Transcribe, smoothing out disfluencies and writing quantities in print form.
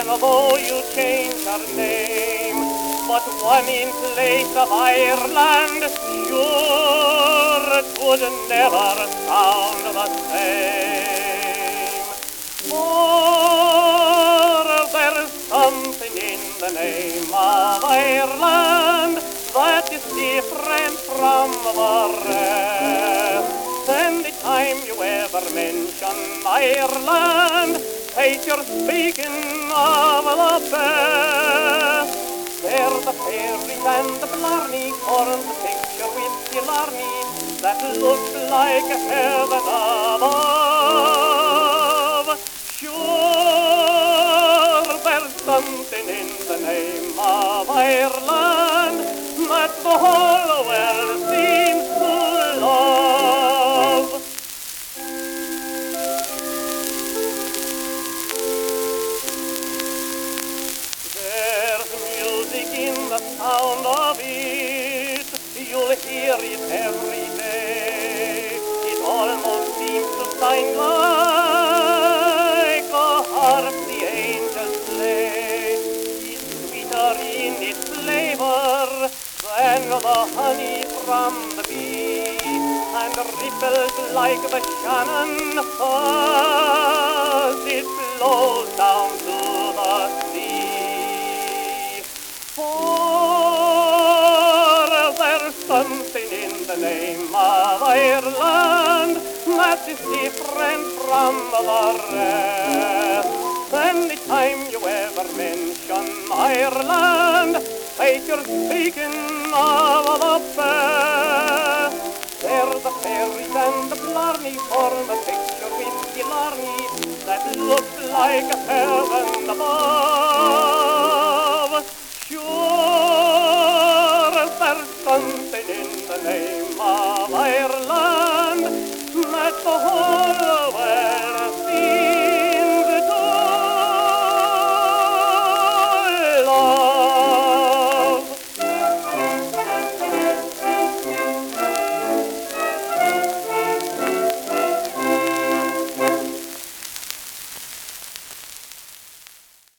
And although you change her name, but one in place of Ireland, sure it would never sound the same. For there's something in the name of Ireland that is different from the rest. And the time you ever mention Ireland, take your speaking of the best. There the fairies and the blarney form the picture with Killarney that looks like heaven above. Sure, there's something in the name of Ireland that the whole world seems to love. There's music in the sound of it, you'll hear it every day. It almost seems to sound like a harp the angels play. It's sweeter in its flavor than the honey from the bee, and ripples like the Shannon as it flows down to the sea. For there's something in the name of Ireland that is different from the rest. Any time you ever mention Ireland, take your speaking of the best. There the fairies and the blarney form a picture with Killarney that looks like heaven above. Sure, there's something in the name of Ireland that the whole